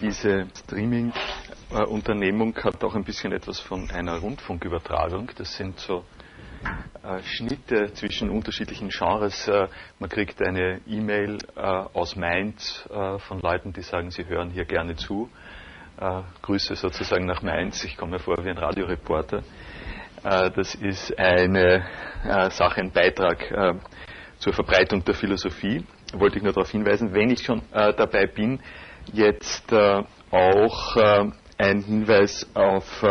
Diese Streaming-Unternehmung hat auch ein bisschen etwas von einer Rundfunkübertragung. Das sind so Schnitte zwischen unterschiedlichen Genres. Man kriegt eine E-Mail aus Mainz von Leuten, die sagen, sie hören hier gerne zu. Grüße sozusagen nach Mainz. Ich komme mir vor wie ein Radioreporter. Das ist eine Sache, ein Beitrag zur Verbreitung der Philosophie. Wollte ich nur darauf hinweisen, wenn ich schon dabei bin, jetzt auch ein Hinweis auf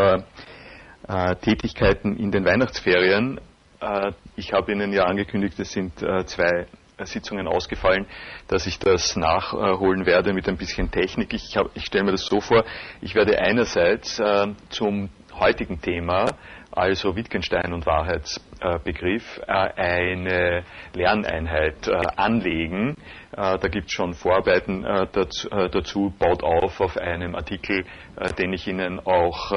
Tätigkeiten in den Weihnachtsferien. Ich habe Ihnen ja angekündigt, es sind 2 Sitzungen ausgefallen, dass ich das nachholen werde mit ein bisschen Technik. Ich stelle mir das so vor, ich werde einerseits zum heutigen Thema, also Wittgenstein und Wahrheitsbegriff, eine Lerneinheit anlegen. Da gibt es schon Vorarbeiten dazu, baut auf einem Artikel, den ich Ihnen auch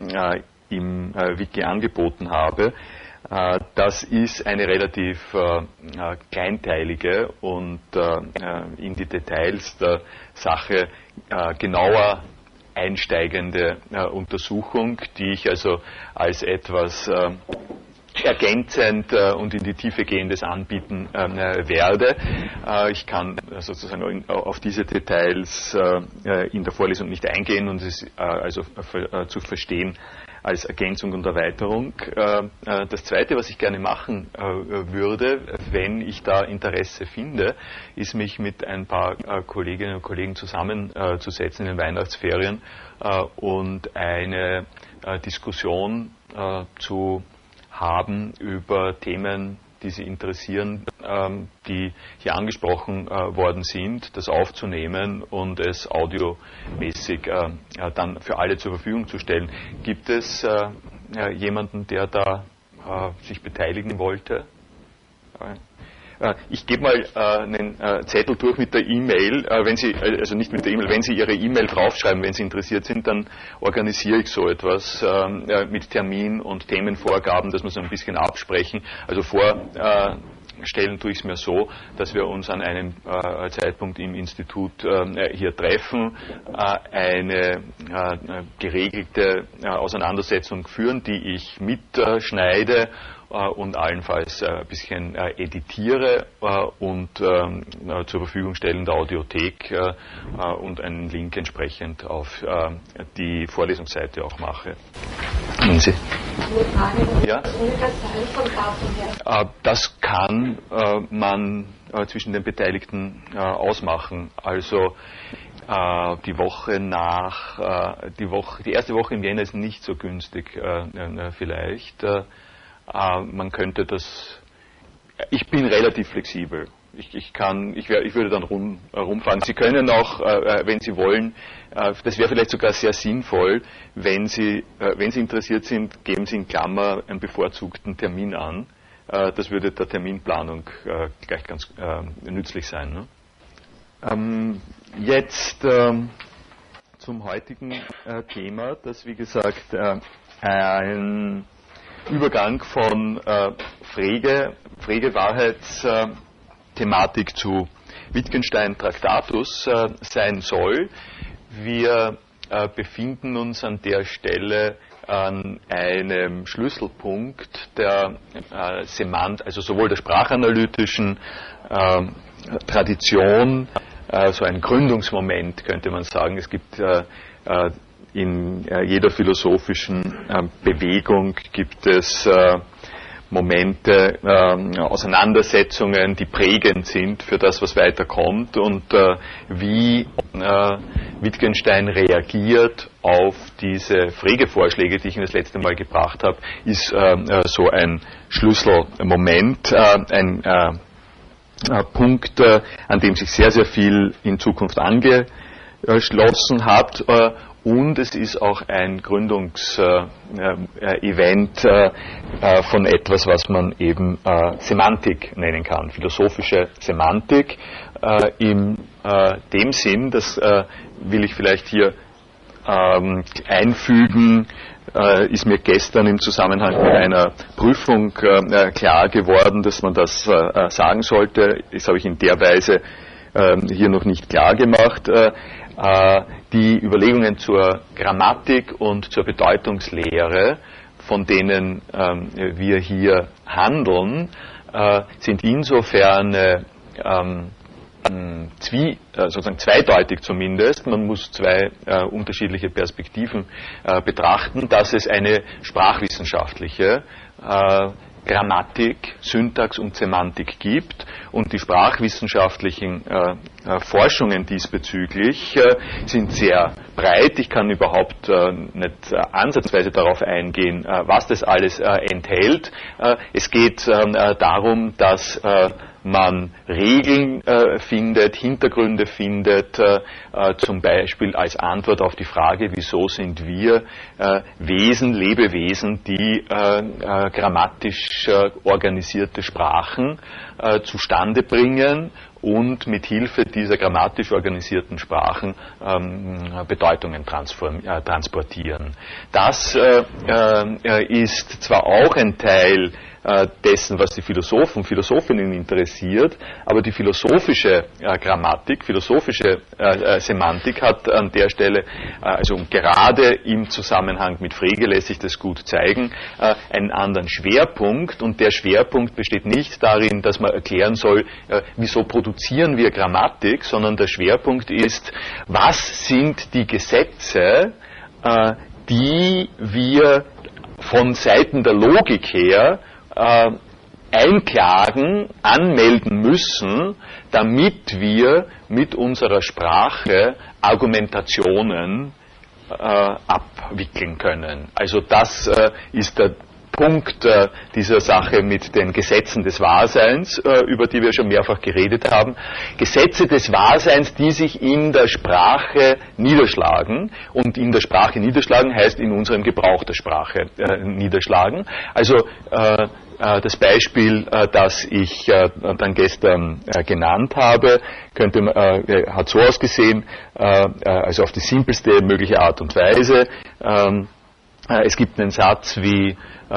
im Wiki angeboten habe. Das ist eine relativ kleinteilige und in die Details der Sache genauer einsteigende Untersuchung, die ich also als etwas ergänzend und in die Tiefe gehendes anbieten werde. Ich kann sozusagen auf diese Details in der Vorlesung nicht eingehen und es ist also zu verstehen als Ergänzung und Erweiterung. Das Zweite, was ich gerne machen würde, wenn ich da Interesse finde, ist mich mit ein paar Kolleginnen und Kollegen zusammenzusetzen in den Weihnachtsferien und eine Diskussion zu haben über Themen, die Sie interessieren, die hier angesprochen worden sind, das aufzunehmen und es audiomäßig dann für alle zur Verfügung zu stellen. Gibt es jemanden, der da sich beteiligen wollte? Ich gebe mal einen Zettel durch mit der E-Mail. Wenn Sie, also nicht mit der E-Mail, wenn Sie Ihre E-Mail draufschreiben, wenn Sie interessiert sind, dann organisiere ich so etwas mit Termin und Themenvorgaben, dass wir so ein bisschen absprechen. Also vorstellen tue ich es mir so, dass wir uns an einem Zeitpunkt im Institut hier treffen, eine geregelte Auseinandersetzung führen, die ich mitschneide und allenfalls ein bisschen editiere und zur Verfügung stellen der Audiothek und einen Link entsprechend auf die Vorlesungsseite auch mache. Eine Frage, ja? Das kann man zwischen den Beteiligten ausmachen. Also die erste Woche im Jänner ist nicht so günstig vielleicht. Man könnte das, ich bin relativ flexibel. Ich würde dann rumfahren. Sie können auch, wenn Sie wollen, das wäre vielleicht sogar sehr sinnvoll, wenn Sie interessiert sind, geben Sie in Klammer einen bevorzugten Termin an. Das würde der Terminplanung gleich ganz nützlich sein. Ne? Jetzt zum heutigen Thema, das wie gesagt ein Übergang von Frege-Wahrheitsthematik zu Wittgenstein Tractatus sein soll. Wir befinden uns an der Stelle an einem Schlüsselpunkt der also sowohl der sprachanalytischen Tradition, so ein Gründungsmoment könnte man sagen. Es gibt in jeder philosophischen Bewegung gibt es Momente, Auseinandersetzungen, die prägend sind für das, was weiterkommt und wie Wittgenstein reagiert auf diese Frege-Vorschläge, die ich Ihnen das letzte Mal gebracht habe, ist so ein Schlüsselmoment, ein Punkt, an dem sich sehr, sehr viel in Zukunft angeschlossen hat. Und es ist auch ein Gründungsevent von etwas, was man eben Semantik nennen kann, philosophische Semantik. In dem Sinn, das will ich vielleicht hier einfügen, ist mir gestern im Zusammenhang mit einer Prüfung klar geworden, dass man das sagen sollte. Das habe ich in der Weise hier noch nicht klar gemacht. Die Überlegungen zur Grammatik und zur Bedeutungslehre, von denen wir hier handeln, sind insofern sozusagen zweideutig zumindest. Man muss zwei unterschiedliche Perspektiven betrachten, dass es eine sprachwissenschaftliche Grammatik, Syntax und Semantik gibt und die sprachwissenschaftlichen Forschungen diesbezüglich sind sehr breit. Ich kann überhaupt nicht ansatzweise darauf eingehen, was das alles enthält. Es geht darum, dass man Regeln findet, Hintergründe findet, zum Beispiel als Antwort auf die Frage, wieso sind wir Lebewesen, die grammatisch organisierte Sprachen zustande bringen und mit Hilfe dieser grammatisch organisierten Sprachen Bedeutungen transportieren. Das ist zwar auch ein Teil dessen, was die Philosophen, Philosophinnen interessiert, aber die philosophische Grammatik, philosophische Semantik hat an der Stelle, also gerade im Zusammenhang mit Frege lässt sich das gut zeigen, einen anderen Schwerpunkt, und der Schwerpunkt besteht nicht darin, dass man erklären soll, wieso produzieren wir Grammatik, sondern der Schwerpunkt ist, was sind die Gesetze, die wir von Seiten der Logik her einklagen, anmelden müssen, damit wir mit unserer Sprache Argumentationen abwickeln können. Also das ist der Punkt dieser Sache mit den Gesetzen des Wahrseins, über die wir schon mehrfach geredet haben. Gesetze des Wahrseins, die sich in der Sprache niederschlagen. Und in der Sprache niederschlagen heißt in unserem Gebrauch der Sprache niederschlagen. Also das Beispiel, das ich dann gestern genannt habe, hat so ausgesehen, also auf die simpelste mögliche Art und Weise. Es gibt einen Satz wie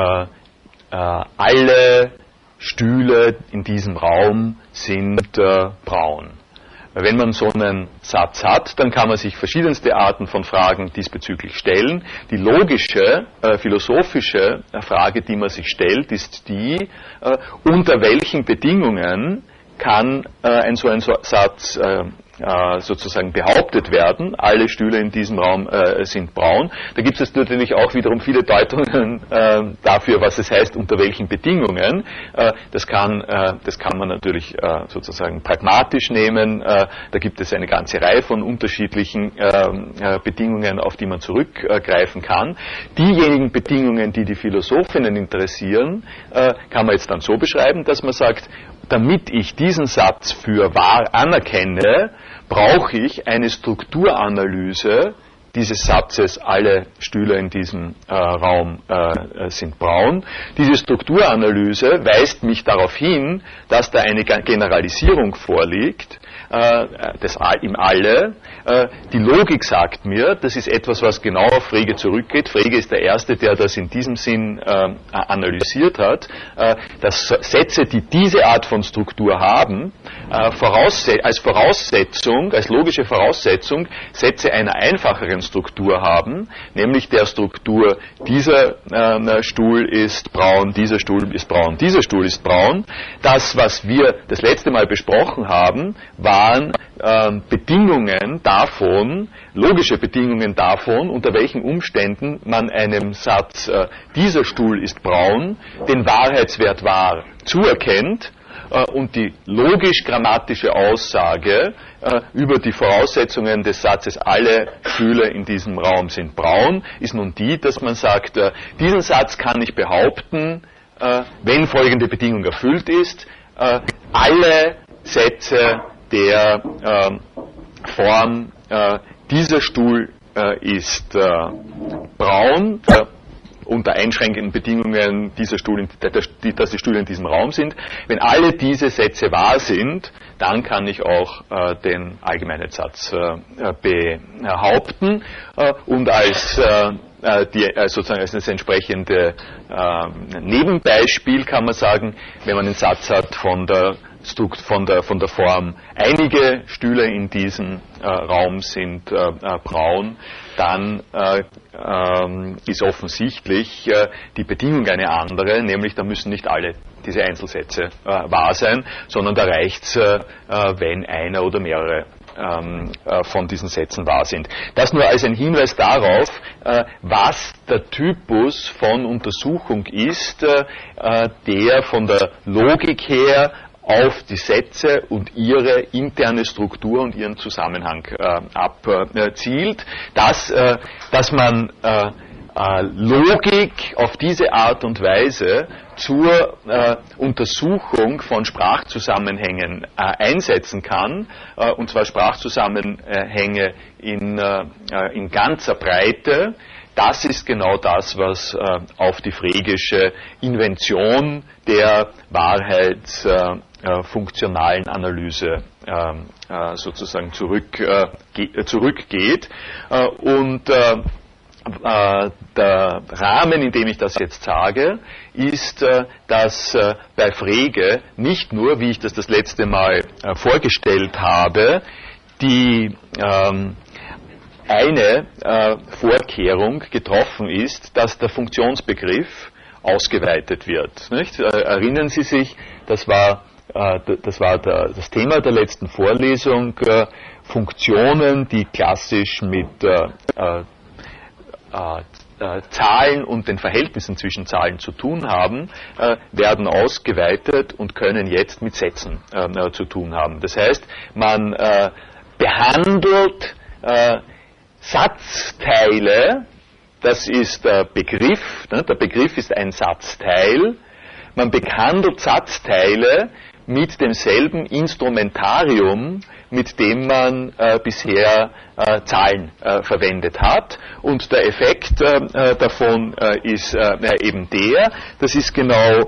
alle Stühle in diesem Raum sind braun. Wenn man so einen Satz hat, dann kann man sich verschiedenste Arten von Fragen diesbezüglich stellen. Die logische, philosophische Frage, die man sich stellt, ist die, unter welchen Bedingungen kann so ein Satz sozusagen behauptet werden, alle Stühle in diesem Raum sind braun. Da gibt es natürlich auch wiederum viele Deutungen dafür, was es heißt, unter welchen Bedingungen. Das kann man natürlich sozusagen pragmatisch nehmen. Da gibt es eine ganze Reihe von unterschiedlichen Bedingungen, auf die man zurückgreifen kann. Diejenigen Bedingungen, die die Philosophinnen interessieren, kann man jetzt dann so beschreiben, dass man sagt, damit ich diesen Satz für wahr anerkenne, brauche ich eine Strukturanalyse dieses Satzes, alle Stühle in diesem Raum sind braun. Diese Strukturanalyse weist mich darauf hin, dass da eine Generalisierung vorliegt, im Alle. Die Logik sagt mir, das ist etwas, was genau auf Frege zurückgeht. Frege ist der Erste, der das in diesem Sinn analysiert hat, dass Sätze, die diese Art von Struktur haben, als Voraussetzung, als logische Voraussetzung, Sätze einer einfacheren Struktur haben, nämlich der Struktur, dieser Stuhl ist braun, dieser Stuhl ist braun, dieser Stuhl ist braun. Das, was wir das letzte Mal besprochen haben, waren Bedingungen davon, logische Bedingungen davon, unter welchen Umständen man einem Satz, dieser Stuhl ist braun, den Wahrheitswert wahr zuerkennt, und die logisch-grammatische Aussage über die Voraussetzungen des Satzes, alle Stühle in diesem Raum sind braun, ist nun die, dass man sagt, diesen Satz kann ich behaupten, wenn folgende Bedingung erfüllt ist, alle Sätze der Form, dieser Stuhl ist braun, unter einschränkenden Bedingungen, dass die Stühle in diesem Raum sind. Wenn alle diese Sätze wahr sind, dann kann ich auch den Allgemeinheitssatz behaupten und sozusagen als das entsprechende Nebenbeispiel kann man sagen, wenn man einen Satz hat von der von der Form, einige Stühle in diesem Raum sind braun, dann ist offensichtlich die Bedingung eine andere, nämlich da müssen nicht alle diese Einzelsätze wahr sein, sondern da reicht es, wenn einer oder mehrere von diesen Sätzen wahr sind. Das nur als ein Hinweis darauf, was der Typus von Untersuchung ist, der von der Logik her auf die Sätze und ihre interne Struktur und ihren Zusammenhang abzielt, dass man Logik auf diese Art und Weise zur Untersuchung von Sprachzusammenhängen einsetzen kann, und zwar Sprachzusammenhänge in ganzer Breite. Das ist genau das, was auf die fregesche Invention der wahrheitsfunktionalen Analyse sozusagen zurückgeht. Und der Rahmen, in dem ich das jetzt sage, ist, dass bei Frege nicht nur, wie ich das letzte Mal vorgestellt habe, die eine Vorkehrung getroffen ist, dass der Funktionsbegriff ausgeweitet wird. Nicht? Erinnern Sie sich, das war das Thema der letzten Vorlesung, Funktionen, die klassisch mit Zahlen und den Verhältnissen zwischen Zahlen zu tun haben, werden ausgeweitet und können jetzt mit Sätzen zu tun haben. Das heißt, man behandelt Satzteile, das ist der Begriff, ne? Der Begriff ist ein Satzteil, man behandelt Satzteile mit demselben Instrumentarium, mit dem man bisher Zahlen verwendet hat. Und der Effekt davon ist eben das ist genau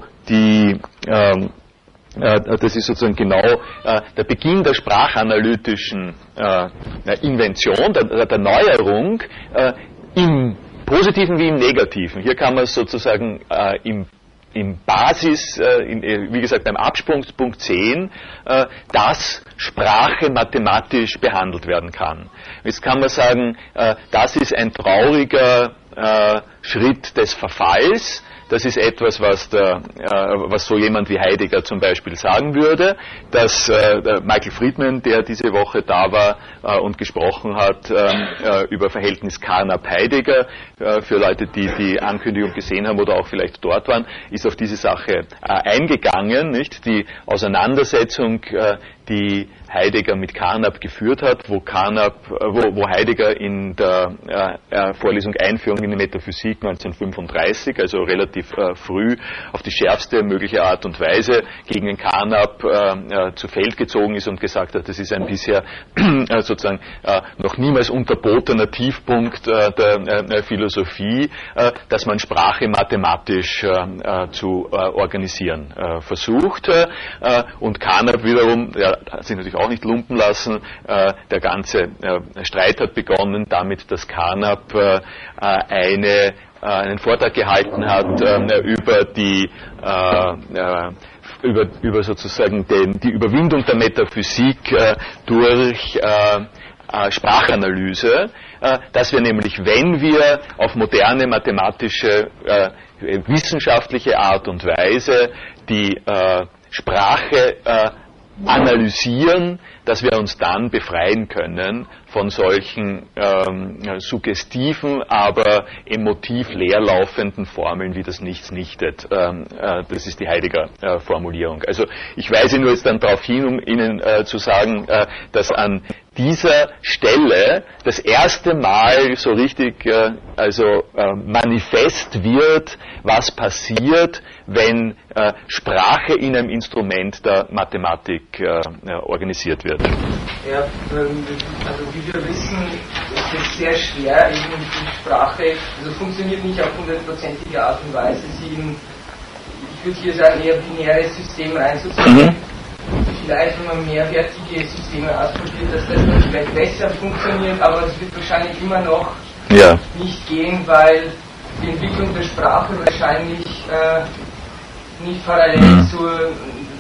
das ist sozusagen genau der Beginn der sprachanalytischen Invention, der Neuerung, im Positiven wie im Negativen. Hier kann man sozusagen im Basis, wie gesagt beim Absprungspunkt sehen, dass Sprache mathematisch behandelt werden kann. Jetzt kann man sagen, das ist ein trauriger Schritt des Verfalls. Das ist etwas, was so jemand wie Heidegger zum Beispiel sagen würde, dass Michael Friedman, der diese Woche da war und gesprochen hat über Verhältnis Carnap-Heidegger, für Leute, die die Ankündigung gesehen haben oder auch vielleicht dort waren, ist auf diese Sache eingegangen, nicht? Die Auseinandersetzung, die Heidegger mit Carnap geführt hat, wo Heidegger in der Vorlesung Einführung in die Metaphysik 1935, also relativ früh, auf die schärfste mögliche Art und Weise gegen den Carnap zu Feld gezogen ist und gesagt hat, das ist ein bisher sozusagen noch niemals unterbotener Tiefpunkt der Philosophie, dass man Sprache mathematisch zu organisieren versucht. Und Carnap wiederum, hat sich natürlich auch nicht lumpen lassen. Der ganze Streit hat begonnen damit, dass Carnap einen Vortrag gehalten hat über sozusagen die Überwindung der Metaphysik durch Sprachanalyse, dass wir nämlich, wenn wir auf moderne mathematische, wissenschaftliche Art und Weise die Sprache analysieren, dass wir uns dann befreien können von solchen suggestiven, aber emotiv leerlaufenden Formeln wie das Nichts nichtet. Das ist die Heidegger-Formulierung. Also ich weise nur jetzt dann darauf hin, um Ihnen zu sagen, dass an dieser Stelle das erste Mal so richtig manifest wird, was passiert, wenn Sprache in einem Instrument der Mathematik organisiert wird. Ja, also wie wir wissen, ist es sehr schwer, eben die Sprache, also funktioniert nicht auf 100%ige Art und Weise, ich würde hier sagen, eher binäre Systeme einzusetzen. Vielleicht, wenn man mehrwertige Systeme ausprobiert, dass das dann vielleicht besser funktioniert, aber es wird wahrscheinlich immer noch nicht gehen, weil die Entwicklung der Sprache wahrscheinlich nicht parallel zur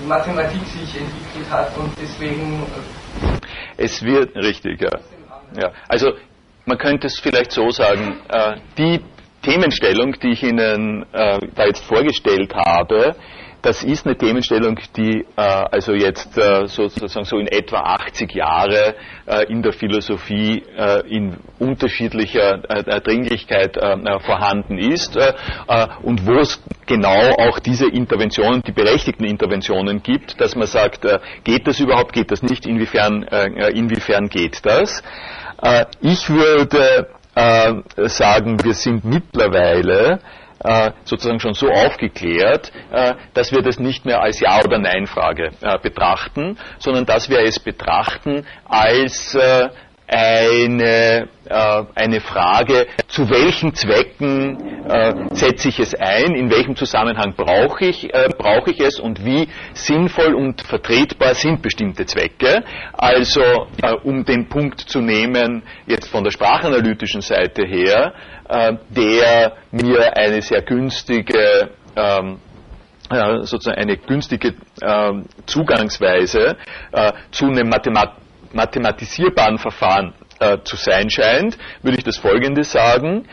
Mathematik sich entwickelt hat und deswegen... Es wird, richtig, ja. Ja. Also man könnte es vielleicht so sagen, die Themenstellung, die ich Ihnen da jetzt vorgestellt habe, das ist eine Themenstellung, die also jetzt sozusagen so in etwa 80 Jahre in der Philosophie in unterschiedlicher Dringlichkeit vorhanden ist und wo es genau auch diese Interventionen, die berechtigten Interventionen gibt, dass man sagt, geht das überhaupt, geht das nicht, inwiefern geht das? Ich würde sagen, wir sind mittlerweile sozusagen schon so aufgeklärt, dass wir das nicht mehr als Ja- oder Nein-Frage betrachten, sondern dass wir es betrachten als eine Frage, zu welchen Zwecken setze ich es ein, in welchem Zusammenhang brauche ich es und wie sinnvoll und vertretbar sind bestimmte Zwecke. Also um den Punkt zu nehmen, jetzt von der sprachanalytischen Seite her, der mir eine sehr günstige sozusagen eine günstige Zugangsweise zu einem mathematisierbaren Verfahren zu sein scheint, würde ich das Folgende sagen.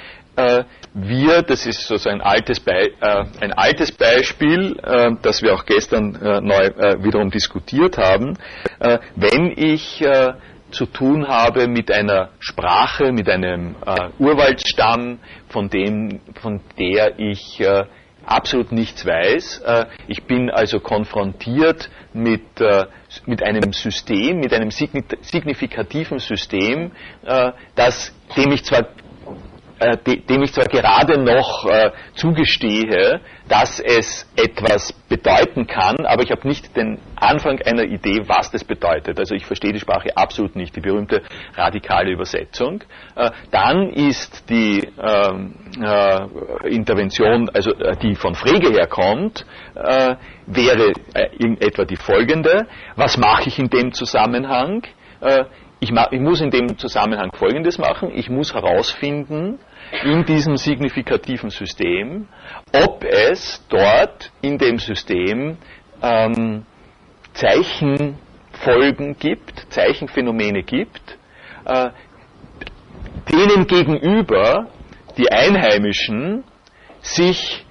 Das ist sozusagen ein altes Beispiel, das wir auch gestern neu wiederum diskutiert haben. Wenn ich zu tun habe mit einer Sprache, mit einem Urwaldstamm, von der ich absolut nichts weiß. Ich bin also konfrontiert mit einem System, mit einem signifikativen System, dem ich zwar gerade noch zugestehe, dass es etwas bedeuten kann, aber ich habe nicht den Anfang einer Idee, was das bedeutet. Also ich verstehe die Sprache absolut nicht, die berühmte radikale Übersetzung. Dann ist die Intervention, also die von Frege herkommt, wäre in etwa die folgende. Was mache ich in dem Zusammenhang? Ich muss in dem Zusammenhang Folgendes machen. Ich muss herausfinden, in diesem signifikativen System, ob es dort in dem System Zeichenfolgen gibt, Zeichenphänomene gibt, denen gegenüber die Einheimischen sich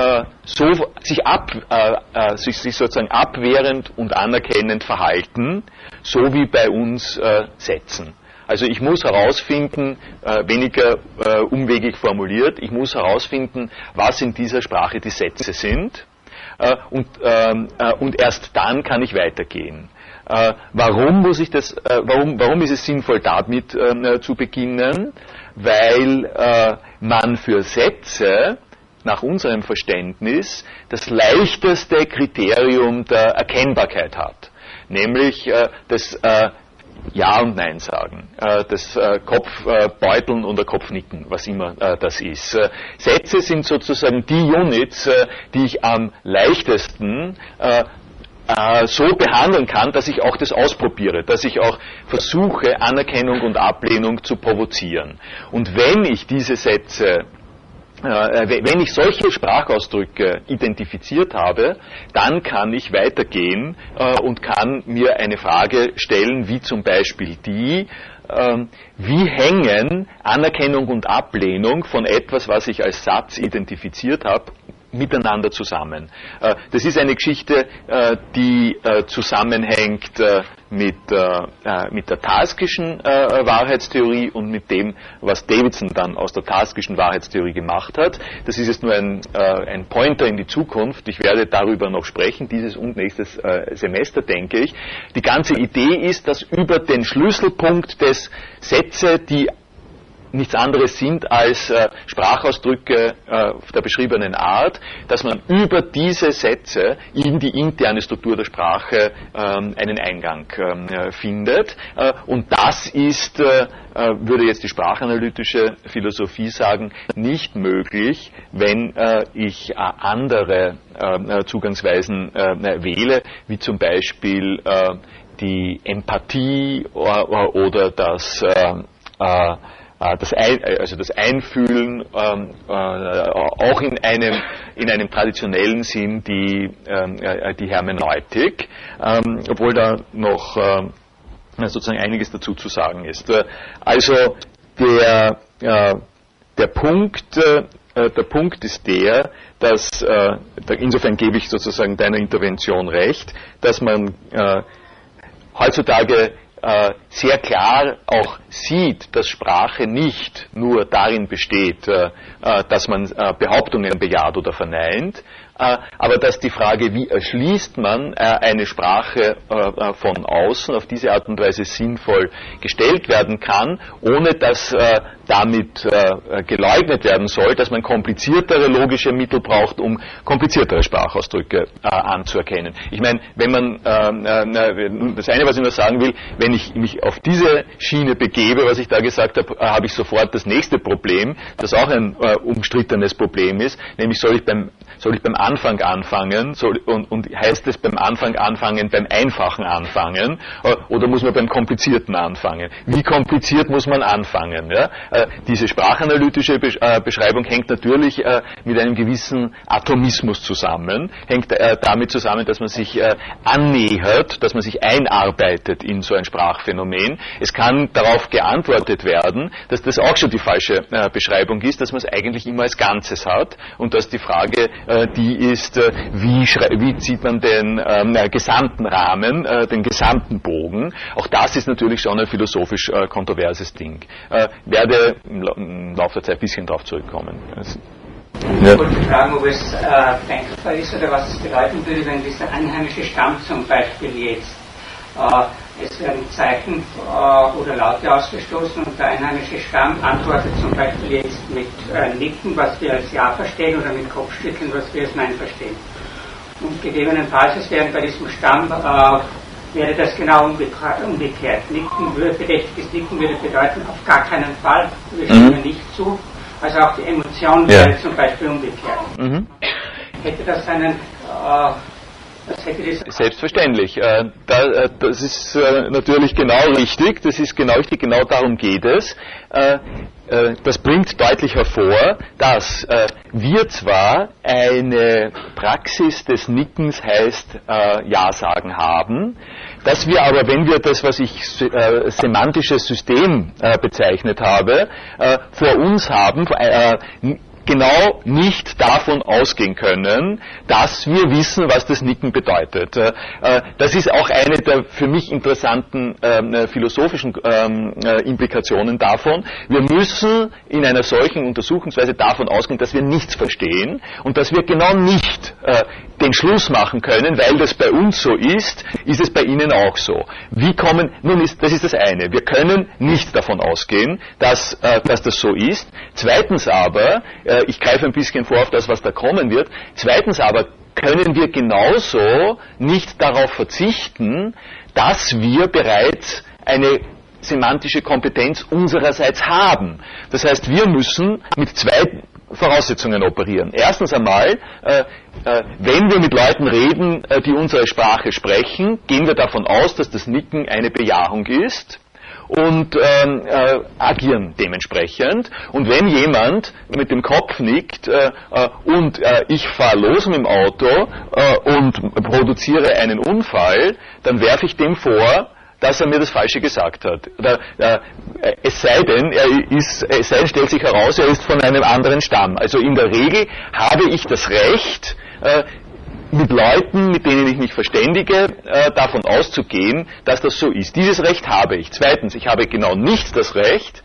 sozusagen abwehrend und anerkennend verhalten, so wie bei uns Sätzen. Also ich muss herausfinden, weniger umwegig formuliert, ich muss herausfinden, was in dieser Sprache die Sätze sind und erst dann kann ich weitergehen. Warum ist es sinnvoll, damit zu beginnen? Weil man für Sätze nach unserem Verständnis das leichteste Kriterium der Erkennbarkeit hat, nämlich das Ja und Nein sagen, das Kopfbeuteln oder Kopfnicken, was immer das ist. Sätze sind sozusagen die Units, die ich am leichtesten so behandeln kann, dass ich auch das ausprobiere, dass ich auch versuche, Anerkennung und Ablehnung zu provozieren. Und wenn ich diese Sätze wenn ich solche Sprachausdrücke identifiziert habe, dann kann ich weitergehen und kann mir eine Frage stellen, wie zum Beispiel die, wie hängen Anerkennung und Ablehnung von etwas, was ich als Satz identifiziert habe, miteinander zusammen. Das ist eine Geschichte, die zusammenhängt mit der Tarskischen Wahrheitstheorie und mit dem, was Davidson dann aus der Tarskischen Wahrheitstheorie gemacht hat. Das ist jetzt nur ein Pointer in die Zukunft. Ich werde darüber noch sprechen, dieses und nächstes Semester, denke ich. Die ganze Idee ist, dass über den Schlüsselpunkt des Sätze, die nichts anderes sind als Sprachausdrücke der beschriebenen Art, dass man über diese Sätze in die interne Struktur der Sprache einen Eingang findet. Und das ist, würde jetzt die sprachanalytische Philosophie sagen, nicht möglich, wenn ich andere Zugangsweisen wähle, wie zum Beispiel die Empathie oder das Einfühlen auch in in einem traditionellen Sinn die Hermeneutik, obwohl da noch sozusagen einiges dazu zu sagen ist. Also der Punkt ist der, dass, insofern gebe ich sozusagen deiner Intervention recht, dass man heutzutage sehr klar auch sieht, dass Sprache nicht nur darin besteht, dass man Behauptungen bejaht oder verneint, aber dass die Frage, wie erschließt man eine Sprache von außen, auf diese Art und Weise sinnvoll gestellt werden kann, ohne dass damit geleugnet werden soll, dass man kompliziertere logische Mittel braucht, um kompliziertere Sprachausdrücke anzuerkennen. Ich meine, wenn man, das eine, was ich nur sagen will, wenn ich mich auf diese Schiene begebe, was ich da gesagt habe, habe ich sofort das nächste Problem, das auch ein umstrittenes Problem ist, nämlich soll ich beim Anfang anfangen, und heißt es beim Anfang anfangen, beim Einfachen anfangen, oder muss man beim Komplizierten anfangen? Wie kompliziert muss man anfangen? Ja? Diese sprachanalytische Beschreibung hängt natürlich mit einem gewissen Atomismus zusammen, hängt damit zusammen, dass man sich annähert, dass man sich einarbeitet in so ein Sprachphänomen. Es kann darauf geantwortet werden, dass das auch schon die falsche Beschreibung ist, dass man es eigentlich immer als Ganzes hat und dass die Frage die ist, wie zieht man den gesamten Rahmen, den gesamten Bogen. Auch das ist natürlich schon ein philosophisch kontroverses Ding. Werde im Laufe der Zeit ein bisschen darauf zurückkommen. Ich wollte fragen, ob es denkbar ist oder was es bedeuten würde, wenn dieser einheimische Stamm zum Beispiel jetzt, es werden Zeichen oder Laute ausgestoßen und der einheimische Stamm antwortet zum Beispiel jetzt mit Nicken, was wir als Ja verstehen, oder mit Kopfschütteln, was wir als Nein verstehen. Und gegebenenfalls, es wäre bei diesem Stamm, wäre das genau umgekehrt. Verdächtiges Nicken würde bedeuten, auf gar keinen Fall, wir stimmen nicht zu. Also auch die Emotion wäre zum Beispiel umgekehrt. Hätte das einen... Selbstverständlich. Das ist natürlich genau richtig. Das ist genau richtig. Genau darum geht es. Das bringt deutlich hervor, dass wir zwar eine Praxis des Nickens heißt Ja-Sagen haben, dass wir aber, wenn wir das, was ich semantisches System bezeichnet habe, vor uns haben, genau nicht davon ausgehen können, dass wir wissen, was das Nicken bedeutet. Das ist auch eine der für mich interessanten philosophischen Implikationen davon. Wir müssen in einer solchen Untersuchungsweise davon ausgehen, dass wir nichts verstehen und dass wir genau nicht den Schluss machen können, weil das bei uns so ist es bei Ihnen auch so. Das ist das eine. Wir können nicht davon ausgehen, dass das so ist. Zweitens aber, ich greife ein bisschen vor auf das, was da kommen wird. Zweitens aber können wir genauso nicht darauf verzichten, dass wir bereits eine semantische Kompetenz unsererseits haben. Das heißt, wir müssen mit zwei Voraussetzungen operieren. Erstens einmal, wenn wir mit Leuten reden, die unsere Sprache sprechen, gehen wir davon aus, dass das Nicken eine Bejahung ist und agieren dementsprechend. Und wenn jemand mit dem Kopf nickt und ich fahre los mit dem Auto und produziere einen Unfall, dann werfe ich dem vor, dass er mir das Falsche gesagt hat. Es sei denn, stellt sich heraus, er ist von einem anderen Stamm. Also in der Regel habe ich das Recht, mit Leuten, mit denen ich mich verständige, davon auszugehen, dass das so ist. Dieses Recht habe ich. Zweitens, ich habe genau nicht das Recht,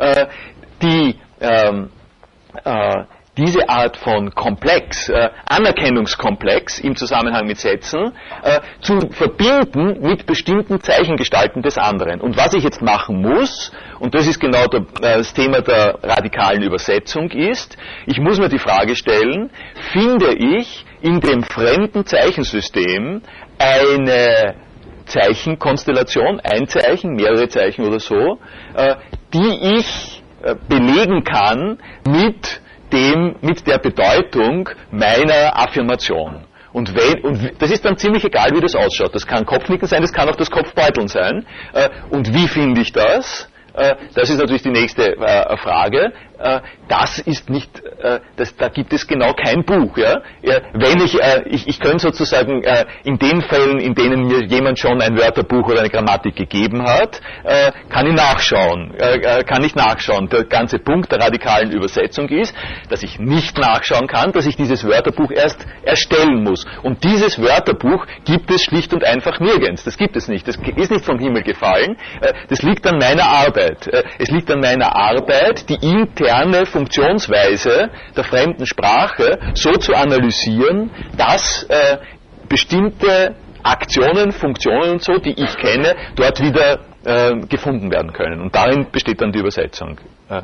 diese Art von Komplex, Anerkennungskomplex im Zusammenhang mit Sätzen, zu verbinden mit bestimmten Zeichengestalten des anderen. Und was ich jetzt machen muss, und das ist genau das Thema der radikalen Übersetzung ist, ich muss mir die Frage stellen, finde ich in dem fremden Zeichensystem eine Zeichenkonstellation, ein Zeichen, mehrere Zeichen oder so, die ich belegen kann mit der Bedeutung meiner Affirmation. Und das ist dann ziemlich egal, wie das ausschaut. Das kann Kopfnicken sein, das kann auch das Kopfbeuteln sein. Und wie finde ich das? das ist natürlich die nächste Frage. Das ist nicht, da gibt es genau kein Buch. Ja? Wenn ich könnte sozusagen in den Fällen, in denen mir jemand schon ein Wörterbuch oder eine Grammatik gegeben hat, kann ich nachschauen. Der ganze Punkt der radikalen Übersetzung ist, dass ich nicht nachschauen kann, dass ich dieses Wörterbuch erst erstellen muss. Und dieses Wörterbuch gibt es schlicht und einfach nirgends. Das gibt es nicht. Das ist nicht vom Himmel gefallen. Das liegt an meiner Arbeit. Es liegt an meiner Arbeit, die interne Funktionsweise der fremden Sprache so zu analysieren, dass bestimmte Aktionen, Funktionen und so, die ich kenne, dort wieder gefunden werden können. Und darin besteht dann die Übersetzung.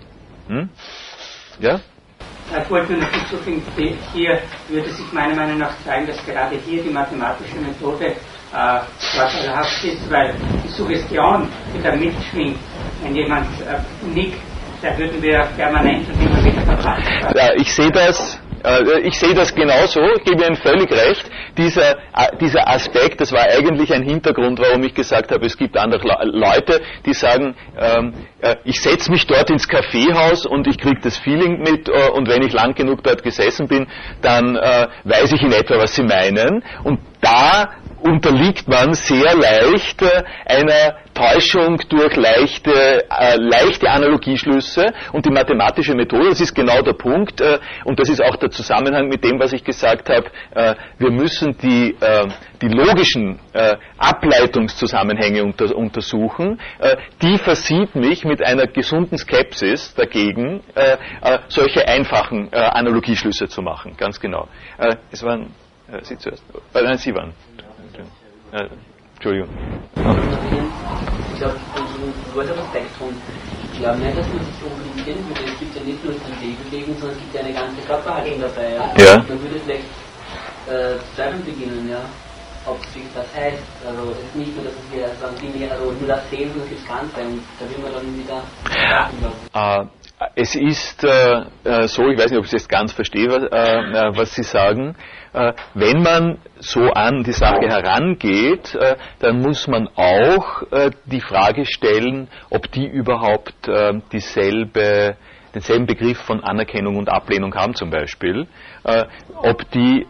Ja? Ich wollte nur hinzufügen, hier würde sich meiner Meinung nach zeigen, dass gerade hier die mathematische Methode vorteilhaft ist, weil die Suggestion, die da mitschwingt, wenn jemand nickt, da würden wir permanent und immer wieder verpassen. Ja, ich sehe das genauso, ich gebe Ihnen völlig recht. Dieser Aspekt, das war eigentlich ein Hintergrund, warum ich gesagt habe, es gibt andere Leute, die sagen, ich setze mich dort ins Kaffeehaus und ich kriege das Feeling mit und wenn ich lang genug dort gesessen bin, dann weiß ich in etwa, was sie meinen. Und da unterliegt man sehr leicht einer Täuschung durch leichte Analogieschlüsse und die mathematische Methode, das ist genau der Punkt und das ist auch der Zusammenhang mit dem, was ich gesagt habe, wir müssen die logischen Ableitungszusammenhänge untersuchen, die versieht mich mit einer gesunden Skepsis dagegen, solche einfachen Analogieschlüsse zu machen, ganz genau. Es waren Sie zuerst, nein, Sie waren. Entschuldigung. Ich glaube, ein Wörterspektrum. Ich glaube nicht, dass man sich obligieren würde. Es gibt ja nicht nur das Bewegen, sondern es gibt ja eine ganze Körperhaltung dabei. Ja? Man würde vielleicht zweifeln beginnen, ja, ob es wirklich das heißt. Also es ist nicht nur, dass wir sagen, Dinge, also nur das sehen, sondern das Ganze. Und da will man dann wieder. Es ist so, ich weiß nicht, ob ich das ganz verstehe, was Sie sagen. Wenn man so an die Sache herangeht, dann muss man auch die Frage stellen, ob die überhaupt denselben Begriff von Anerkennung und Ablehnung haben zum Beispiel, ob die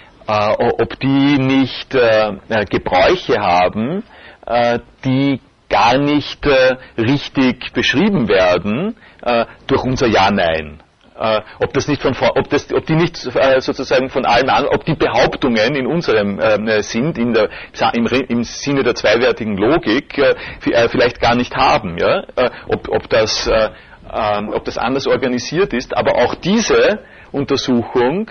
nicht Gebräuche haben, die gar nicht richtig beschrieben werden durch unser Ja-Nein. Ob die nicht sozusagen von allem an, ob die Behauptungen in unserem sind, im Sinne der zweiwertigen Logik, vielleicht gar nicht haben, ja? Ob das anders organisiert ist, aber auch diese Untersuchung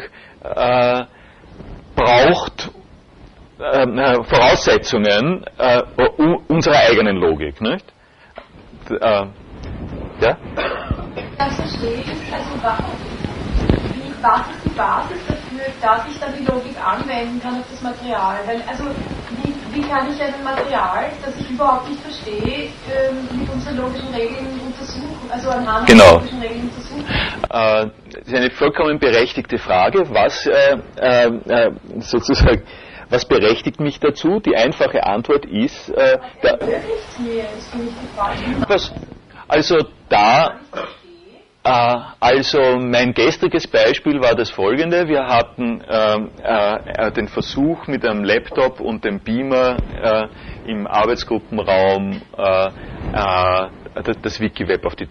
braucht Voraussetzungen unserer eigenen Logik, nicht? Ja? Das verstehe ich. Also was ist die Basis dafür, dass ich dann die Logik anwenden kann auf das Material? Weil, also wie kann ich ein Material, das ich überhaupt nicht verstehe, mit unseren logischen Regeln untersuchen, also anhand der logischen Regeln untersuchen? Das ist eine vollkommen berechtigte Frage, was berechtigt mich dazu? Die einfache Antwort ist, also mein gestriges Beispiel war das folgende. Wir hatten den Versuch mit einem Laptop und dem Beamer im Arbeitsgruppenraum das Wikiweb auf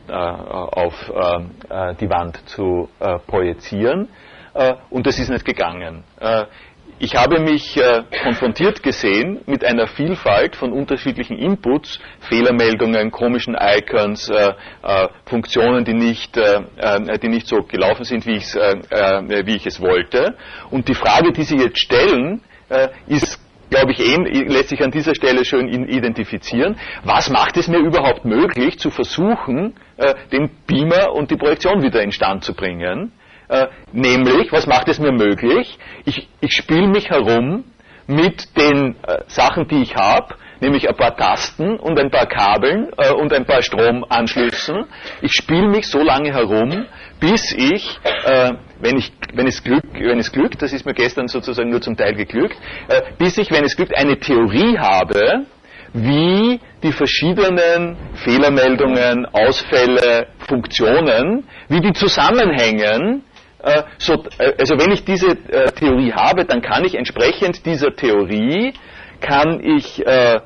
die Wand zu projizieren und das ist nicht gegangen. Ich habe mich konfrontiert gesehen mit einer Vielfalt von unterschiedlichen Inputs, Fehlermeldungen, komischen Icons, Funktionen, die nicht so gelaufen sind, wie ich es wollte. Und die Frage, die Sie jetzt stellen, ist, glaube ich, lässt sich an dieser Stelle schön identifizieren. Was macht es mir überhaupt möglich, zu versuchen, den Beamer und die Projektion wieder in Stand zu bringen? Nämlich, was macht es mir möglich? Ich spiele mich herum mit den Sachen, die ich habe, nämlich ein paar Tasten und ein paar Kabeln und ein paar Stromanschlüssen. Ich spiele mich so lange herum, bis ich, wenn es glückt, das ist mir gestern sozusagen nur zum Teil geglückt, bis ich, wenn es glückt, eine Theorie habe, wie die verschiedenen Fehlermeldungen, Ausfälle, Funktionen, wie die zusammenhängen. Also wenn ich diese Theorie habe, dann kann ich entsprechend dieser Theorie kann ich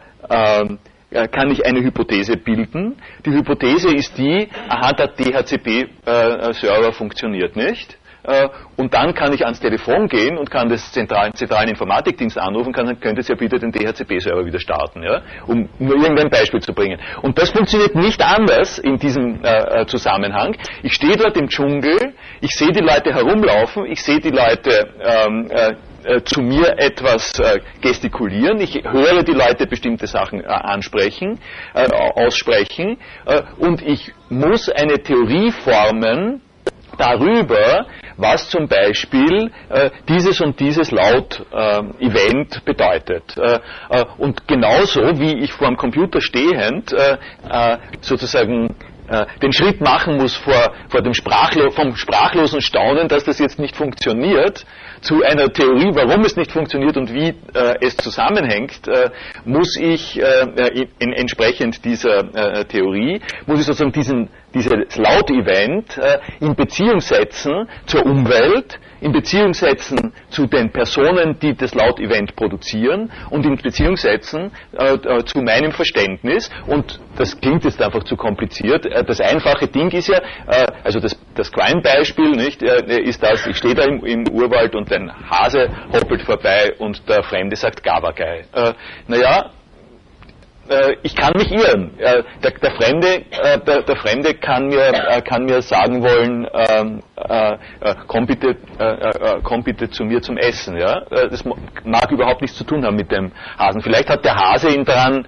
eine Hypothese bilden. Die Hypothese ist die, aha, der DHCP-Server funktioniert nicht. Und dann kann ich ans Telefon gehen und kann das zentralen Informatikdienst anrufen, könnte es ja bitte den DHCP-Server wieder starten, ja? Um nur irgendein Beispiel zu bringen. Und das funktioniert nicht anders in diesem Zusammenhang. Ich stehe dort im Dschungel, ich sehe die Leute herumlaufen, ich sehe die Leute zu mir etwas gestikulieren, ich höre die Leute bestimmte Sachen aussprechen, und ich muss eine Theorie formen darüber, was zum Beispiel dieses und dieses Laut-Event bedeutet. Und genauso wie ich vor dem Computer stehend sozusagen den Schritt machen muss vom sprachlosen Staunen, dass das jetzt nicht funktioniert, zu einer Theorie, warum es nicht funktioniert und wie es zusammenhängt, muss ich entsprechend dieser Theorie, muss ich sozusagen dieses Laut-Event in Beziehung setzen zur Umwelt, in Beziehung setzen zu den Personen, die das Laut-Event produzieren und in Beziehung setzen zu meinem Verständnis. Und das klingt jetzt einfach zu kompliziert. Das einfache Ding ist ja, also das Crime-Beispiel, nicht, ist das, ich stehe da im Urwald und ein Hase hoppelt vorbei und der Fremde sagt Gabagei. Ich kann mich irren. Der Fremde kann mir sagen wollen, komm bitte zu mir zum Essen. Ja? Das mag überhaupt nichts zu tun haben mit dem Hasen. Vielleicht hat der Hase daran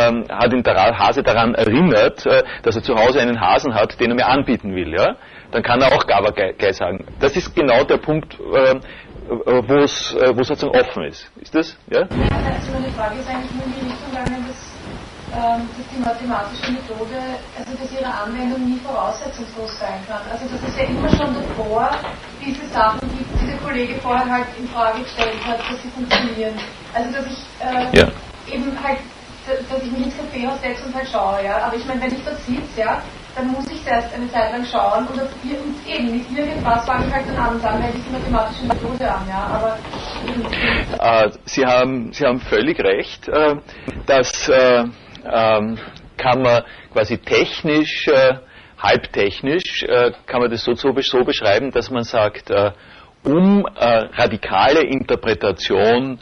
erinnert, dass er zu Hause einen Hasen hat, den er mir anbieten will. Ja? Dann kann er auch Gabagei sagen. Das ist genau der Punkt, wo es sozusagen offen ist. Ist das? Ja? Also meine Frage ist eigentlich nur in die Richtung gegangen, dass die mathematische Methode, also dass ihre Anwendung nie voraussetzungslos sein kann. Also dass es ja immer schon davor diese Sachen gibt, die der Kollege vorher halt in Frage gestellt hat, dass sie funktionieren. Also dass ich eben halt, dass ich mich ins Caféhaus setze und halt schaue, ja. Aber ich meine, wenn ich dort sitze, ja, dann muss ich erst eine Zeit lang schauen und eben mit irgendwas fange ich halt dann an, dann wende ich die mathematische Methode an, ja. Aber Sie haben völlig recht, dass kann man quasi technisch, halbtechnisch, kann man das so beschreiben, dass man sagt, um radikale Interpretation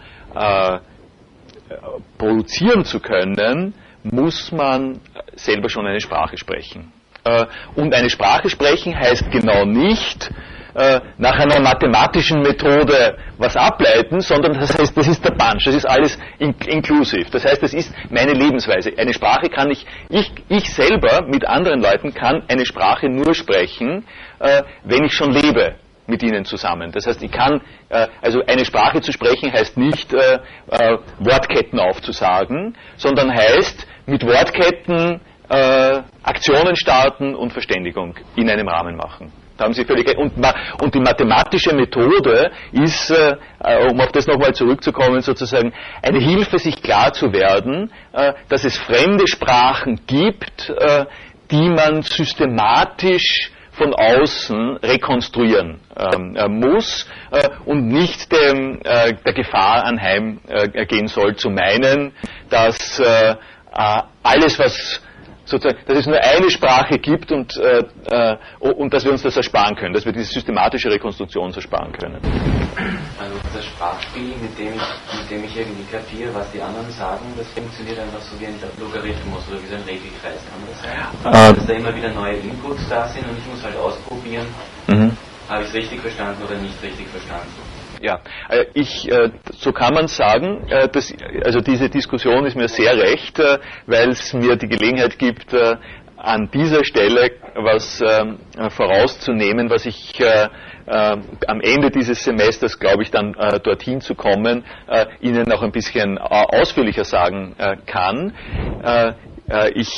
produzieren zu können, muss man selber schon eine Sprache sprechen. Und eine Sprache sprechen heißt genau nicht, nach einer mathematischen Methode was ableiten, sondern das heißt, das ist der Punch, das ist alles inklusiv. Das heißt, das ist meine Lebensweise. Eine Sprache kann ich selber mit anderen Leuten kann eine Sprache nur sprechen, wenn ich schon lebe mit ihnen zusammen. Das heißt, ich kann, also eine Sprache zu sprechen heißt nicht Wortketten aufzusagen, sondern heißt mit Wortketten Aktionen starten und Verständigung in einem Rahmen machen. Da haben Sie völlig recht. Und die mathematische Methode ist, um auf das nochmal zurückzukommen, sozusagen eine Hilfe, sich klar zu werden, dass es fremde Sprachen gibt, die man systematisch von außen rekonstruieren muss und nicht der Gefahr anheimgehen soll, zu meinen, dass alles, was sozusagen, dass es nur eine Sprache gibt und dass wir uns das ersparen können, dass wir diese systematische Rekonstruktion ersparen können. Also das Sprachspiel, mit dem ich irgendwie kapiere, was die anderen sagen, das funktioniert einfach so wie ein Logarithmus oder wie so ein Regelkreis, kann man das sagen? Dass da immer wieder neue Inputs da sind und ich muss halt ausprobieren, habe ich es richtig verstanden oder nicht richtig verstanden. Ja, so kann man sagen, also diese Diskussion ist mir sehr recht, weil es mir die Gelegenheit gibt, an dieser Stelle was vorauszunehmen, was ich am Ende dieses Semesters, glaube ich, dann dorthin zu kommen, Ihnen auch ein bisschen ausführlicher sagen kann. Ich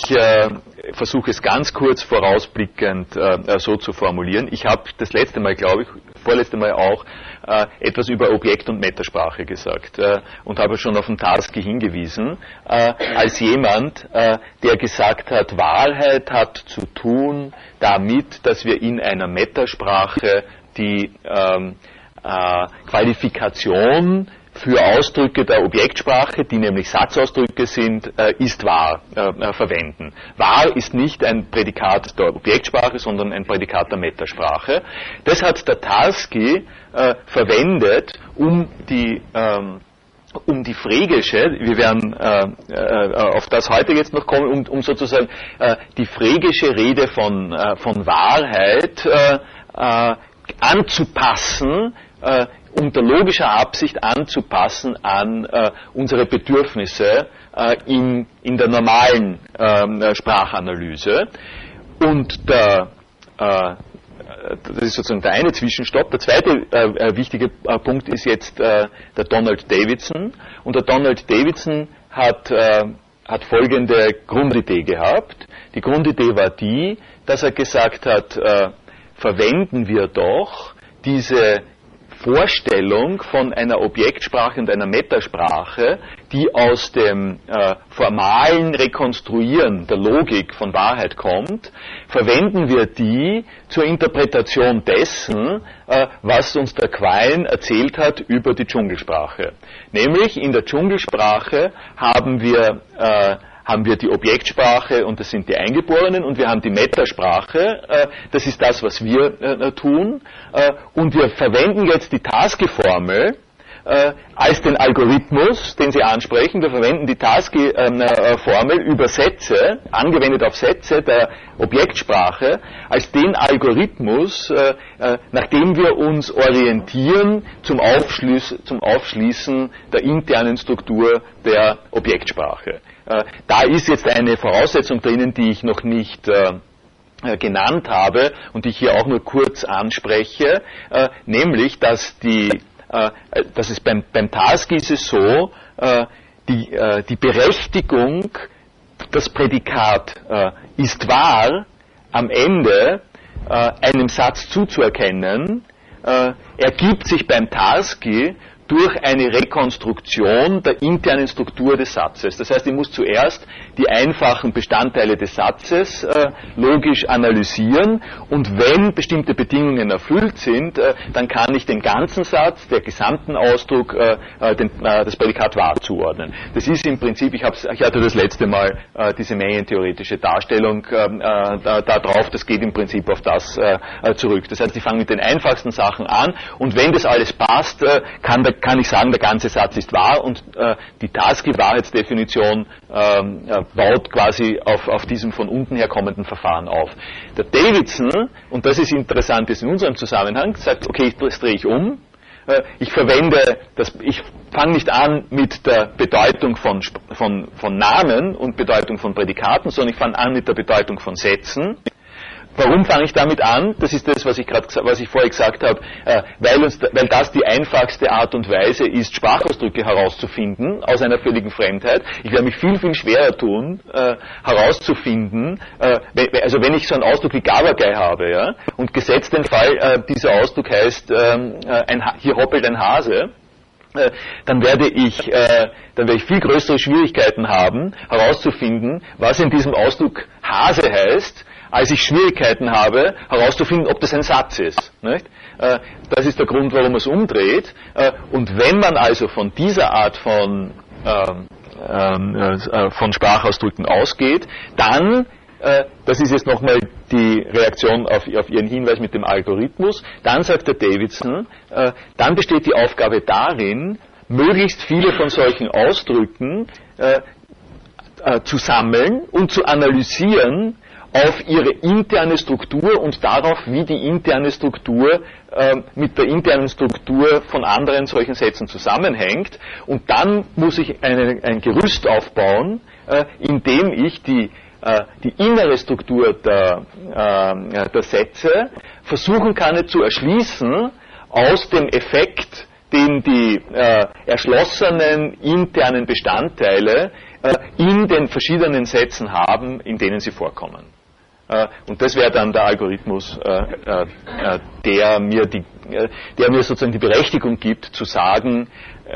versuche es ganz kurz vorausblickend so zu formulieren. Ich habe das letzte Mal, glaube ich, vorletzte Mal auch etwas über Objekt- und Metasprache gesagt und habe schon auf den Tarski hingewiesen, als jemand, der gesagt hat, Wahrheit hat zu tun damit, dass wir in einer Metasprache die Qualifikation für Ausdrücke der Objektsprache, die nämlich Satzausdrücke sind, ist wahr, verwenden. Wahr ist nicht ein Prädikat der Objektsprache, sondern ein Prädikat der Metasprache. Das hat der Tarski verwendet, um die Fregesche, wir werden auf das heute jetzt noch kommen, um sozusagen die fregesche Rede von Wahrheit anzupassen, unter logischer Absicht anzupassen an unsere Bedürfnisse in der normalen Sprachanalyse. Und das ist sozusagen der eine Zwischenstopp. Der zweite wichtige Punkt ist jetzt der Donald Davidson. Und der Donald Davidson hat folgende Grundidee gehabt. Die Grundidee war die, dass er gesagt hat, verwenden wir doch diese Vorstellung von einer Objektsprache und einer Metasprache, die aus dem formalen Rekonstruieren der Logik von Wahrheit kommt, verwenden wir die zur Interpretation dessen, was uns der Quine erzählt hat über die Dschungelsprache. Nämlich in der Dschungelsprache haben wir die Objektsprache und das sind die Eingeborenen und wir haben die Metasprache, das ist das, was wir tun und wir verwenden jetzt die Tarski-Formel als den Algorithmus, den Sie ansprechen. Wir verwenden die Tarski-Formel über Sätze, angewendet auf Sätze der Objektsprache, als den Algorithmus, nach dem wir uns orientieren zum Aufschließen der internen Struktur der Objektsprache. Da ist jetzt eine Voraussetzung drinnen, die ich noch nicht genannt habe und die ich hier auch nur kurz anspreche, nämlich, dass es beim Tarski ist es so, die Berechtigung, das Prädikat ist wahr, am Ende einem Satz zuzuerkennen, ergibt sich beim Tarski durch eine Rekonstruktion der internen Struktur des Satzes. Das heißt, ich muss zuerst die einfachen Bestandteile des Satzes logisch analysieren und wenn bestimmte Bedingungen erfüllt sind, dann kann ich den ganzen Satz, der gesamten Ausdruck, das Prädikat wahr zuordnen. Das ist im Prinzip, ich hatte das letzte Mal diese mengentheoretische Darstellung da drauf, das geht im Prinzip auf das zurück. Das heißt, ich fange mit den einfachsten Sachen an und wenn das alles passt, kann ich sagen, der ganze Satz ist wahr und die Tarski-Wahrheitsdefinition baut quasi auf diesem von unten herkommenden Verfahren auf. Der Davidson, und das ist interessant jetzt in unserem Zusammenhang, sagt, okay, das drehe ich um. Ich fange nicht an mit der Bedeutung von Namen und Bedeutung von Prädikaten, sondern ich fange an mit der Bedeutung von Sätzen. Warum fange ich damit an? Das ist das, was ich vorher gesagt habe, weil das die einfachste Art und Weise ist, Sprachausdrücke herauszufinden aus einer völligen Fremdheit. Ich werde mich viel, viel schwerer tun, herauszufinden, also wenn ich so einen Ausdruck wie Gabagei habe, ja, und gesetzt den Fall, dieser Ausdruck heißt, hier hoppelt ein Hase, dann werde ich viel größere Schwierigkeiten haben, herauszufinden, was in diesem Ausdruck Hase heißt, als ich Schwierigkeiten habe, herauszufinden, ob das ein Satz ist. Nicht? Das ist der Grund, warum man es umdreht. Und wenn man also von dieser Art von Sprachausdrücken ausgeht, dann, das ist jetzt nochmal die Reaktion auf Ihren Hinweis mit dem Algorithmus, dann sagt der Davidson, dann besteht die Aufgabe darin, möglichst viele von solchen Ausdrücken zu sammeln und zu analysieren, auf ihre interne Struktur und darauf, wie die interne Struktur mit der internen Struktur von anderen solchen Sätzen zusammenhängt. Und dann muss ich ein Gerüst aufbauen, in dem ich die innere Struktur der Sätze versuchen kann zu erschließen aus dem Effekt, den die erschlossenen internen Bestandteile in den verschiedenen Sätzen haben, in denen sie vorkommen. Und das wäre dann der Algorithmus, der mir der mir sozusagen die Berechtigung gibt, zu sagen,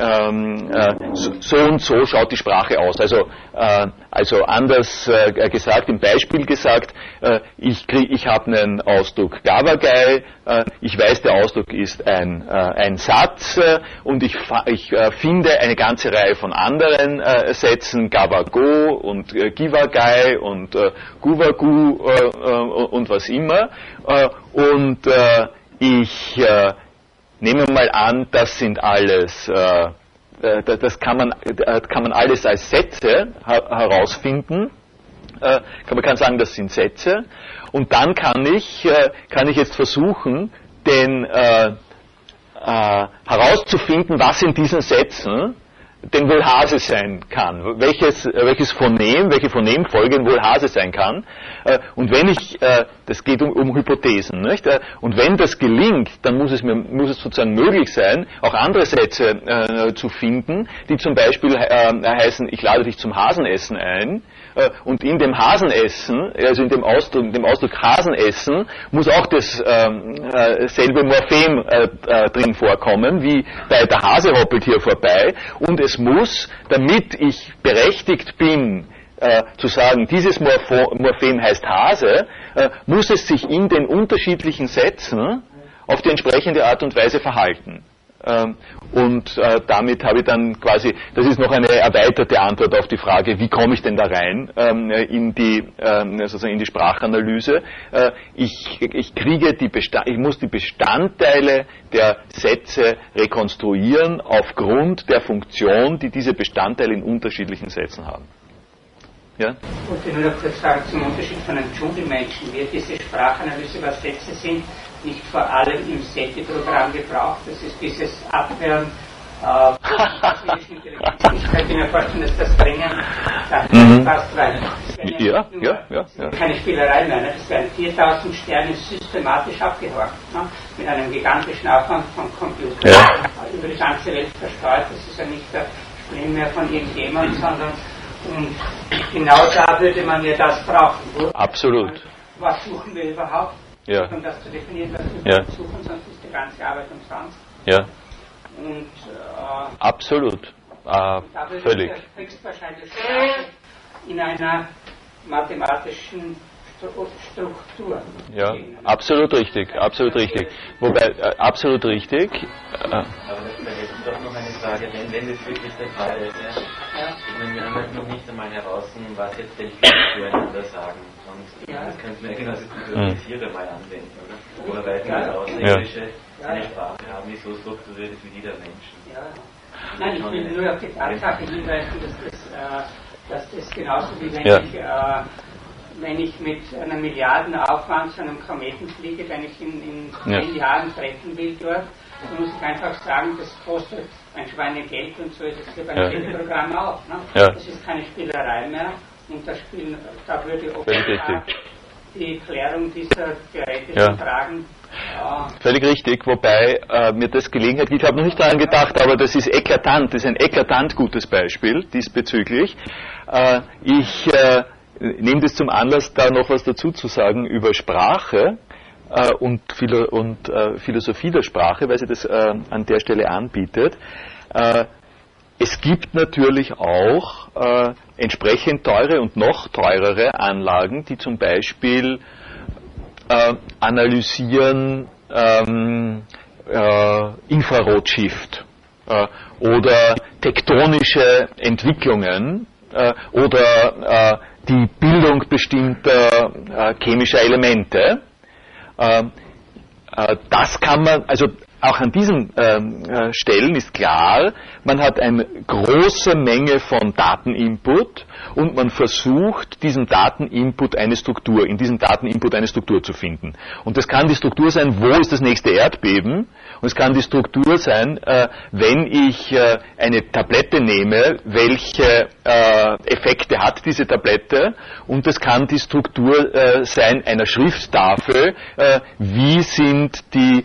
so und so schaut die Sprache aus. Also anders gesagt, im Beispiel gesagt, ich habe einen Ausdruck Gavagai, ich weiß, der Ausdruck ist ein Satz und ich finde eine ganze Reihe von anderen Sätzen, Gavago und Givagai und Guvagu und was immer, und ich nehme mal an, das sind alles, das kann man alles als Sätze herausfinden. Man kann sagen, das sind Sätze. Und dann kann ich jetzt versuchen, herauszufinden, was in diesen Sätzen denn wohl Hase sein kann, welche Phonemfolge wohl Hase sein kann. Und wenn das geht um Hypothesen, nicht? Und wenn das gelingt, dann muss es sozusagen möglich sein, auch andere Sätze zu finden, die zum Beispiel heißen, ich lade dich zum Hasenessen ein. Und in dem Hasenessen, also in dem Ausdruck Hasenessen, muss auch das selbe Morphem drin vorkommen, wie bei der Hase hoppelt hier vorbei. Und es muss, damit ich berechtigt bin, zu sagen, dieses Morphem heißt Hase, muss es sich in den unterschiedlichen Sätzen auf die entsprechende Art und Weise verhalten. Und damit habe ich dann quasi, das ist noch eine erweiterte Antwort auf die Frage, wie komme ich denn da rein in die Sprachanalyse. Ich muss die Bestandteile der Sätze rekonstruieren aufgrund der Funktion, die diese Bestandteile in unterschiedlichen Sätzen haben. Ja? Ich wollte nur noch kurz fragen zum Unterschied von einem Dschungelmenschen. Wird diese Sprachanalyse, was Sätze sind, nicht vor allem im SETI-Programm gebraucht? Das ist dieses Abhören kosmischen Intelligenz. Ich könnte mir vorstellen, dass das Bringen passt, weil das wäre keine Spielerei mehr. Ne? Das werden 4000 Sterne systematisch abgehorcht, ne? Mit einem gigantischen Aufwand von Computern. Ja. Über die ganze Welt verstreut. Das ist ja nicht der Spleen mehr von irgendjemandem, sondern und genau da würde man ja das brauchen. Absolut. Was suchen wir überhaupt? Ja. Um das zu definieren, was wir suchen, sonst ist die ganze Arbeit umsonst. Ja. Und, absolut. Da würde völlig. Der höchstwahrscheinlich in einer mathematischen Struktur. Ja, absolut richtig, absolut richtig. Wobei, absolut richtig. Aber da hätte ich doch noch eine Frage, wenn das wirklich der Fall ist. Ich meine, wir haben halt noch nicht einmal heraus, was jetzt Delfine zueinander sagen. Und das könnten wir genauso gut über Tiere mal anwenden, oder? Oder weil wir Außerirdische eine Sprache haben, die so strukturiert ist wie die der Menschen. Ja. Nein, ich will nur auf die Tatsache hinweisen, dass das genauso wie wenn ich mit einer Milliardenaufwand zu einem Kometen fliege, wenn ich in 10 Jahren treffen will dort, dann muss ich einfach sagen, das kostet ein Schweinegeld und so ist es hier beim Programm auch. Ne? Ja. Das ist keine Spielerei mehr und da würde offenbar die Klärung dieser theoretischen Fragen. Völlig richtig, wobei mir das Gelegenheit gibt, ich habe noch nicht daran gedacht, aber das ist eklatant, das ist ein eklatant gutes Beispiel diesbezüglich. Ich nehme das zum Anlass, da noch was dazu zu sagen über Sprache und Philosophie der Sprache, weil sie das an der Stelle anbietet. Es gibt natürlich auch entsprechend teure und noch teurere Anlagen, die zum Beispiel analysieren Infrarotshift oder tektonische Entwicklungen oder die Bildung bestimmter chemischer Elemente. Das kann man, also auch an diesen Stellen ist klar, man hat eine große Menge von Dateninput und man versucht, in diesem Dateninput eine Struktur zu finden. Und das kann die Struktur sein, wo ist das nächste Erdbeben? Und es kann die Struktur sein, wenn ich eine Tablette nehme, welche Effekte hat diese Tablette? Und es kann die Struktur sein einer Schrifttafel, wie sind die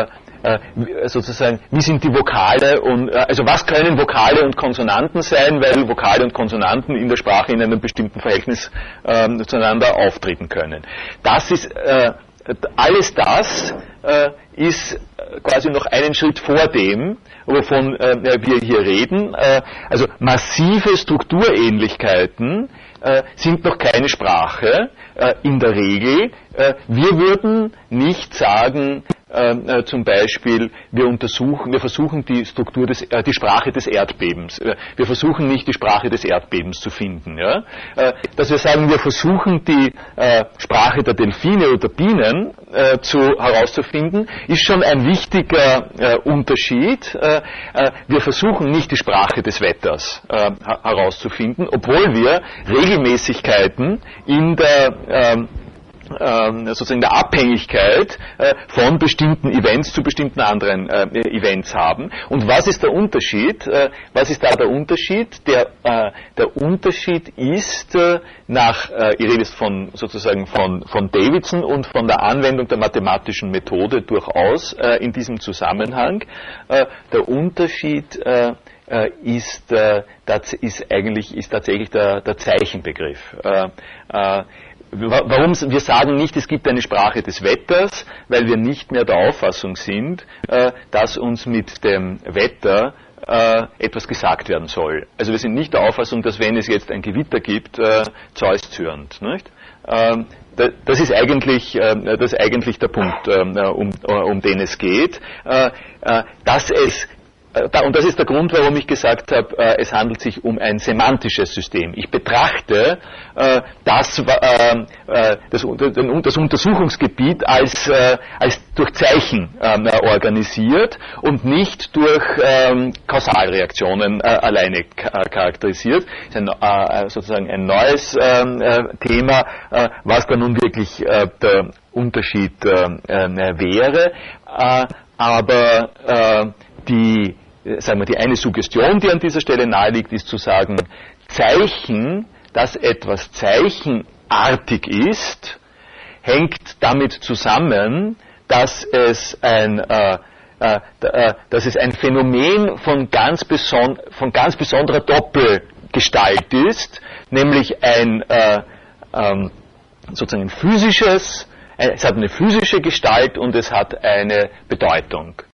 Vokale und also was können Vokale und Konsonanten sein, weil Vokale und Konsonanten in der Sprache in einem bestimmten Verhältnis zueinander auftreten können. Das ist alles das ist quasi noch einen Schritt vor dem, wovon wir hier reden. Also massive Strukturähnlichkeiten sind noch keine Sprache in der Regel. Wir würden nicht sagen, zum Beispiel, wir versuchen die Sprache des Erdbebens. Wir versuchen nicht die Sprache des Erdbebens zu finden. Ja? Dass wir sagen, wir versuchen die Sprache der Delfine oder Bienen herauszufinden, ist schon ein wichtiger Unterschied. Wir versuchen nicht die Sprache des Wetters herauszufinden, obwohl wir Regelmäßigkeiten in der sozusagen der Abhängigkeit von bestimmten Events zu bestimmten anderen Events haben. Und was ist der Unterschied? Was ist da der Unterschied? Der Unterschied ist ich rede jetzt von Davidson und von der Anwendung der mathematischen Methode durchaus in diesem Zusammenhang. Der Unterschied ist tatsächlich der Zeichenbegriff. Warum wir sagen nicht, es gibt eine Sprache des Wetters, weil wir nicht mehr der Auffassung sind, dass uns mit dem Wetter etwas gesagt werden soll. Also wir sind nicht der Auffassung, dass wenn es jetzt ein Gewitter gibt, Zeus zürnt. Nicht? Das ist eigentlich der Punkt, um den es geht. Und das ist der Grund, warum ich gesagt habe, es handelt sich um ein semantisches System. Ich betrachte das Untersuchungsgebiet als durch Zeichen organisiert und nicht durch Kausalreaktionen alleine charakterisiert. Das ist sozusagen ein neues Thema, was da nun wirklich der Unterschied wäre. Aber die eine Suggestion, die an dieser Stelle naheliegt, ist zu sagen, Zeichen, dass etwas zeichenartig ist, hängt damit zusammen, dass es ein Phänomen von ganz besonderer Doppelgestalt ist, nämlich sozusagen ein physisches, es hat eine physische Gestalt und es hat eine Bedeutung.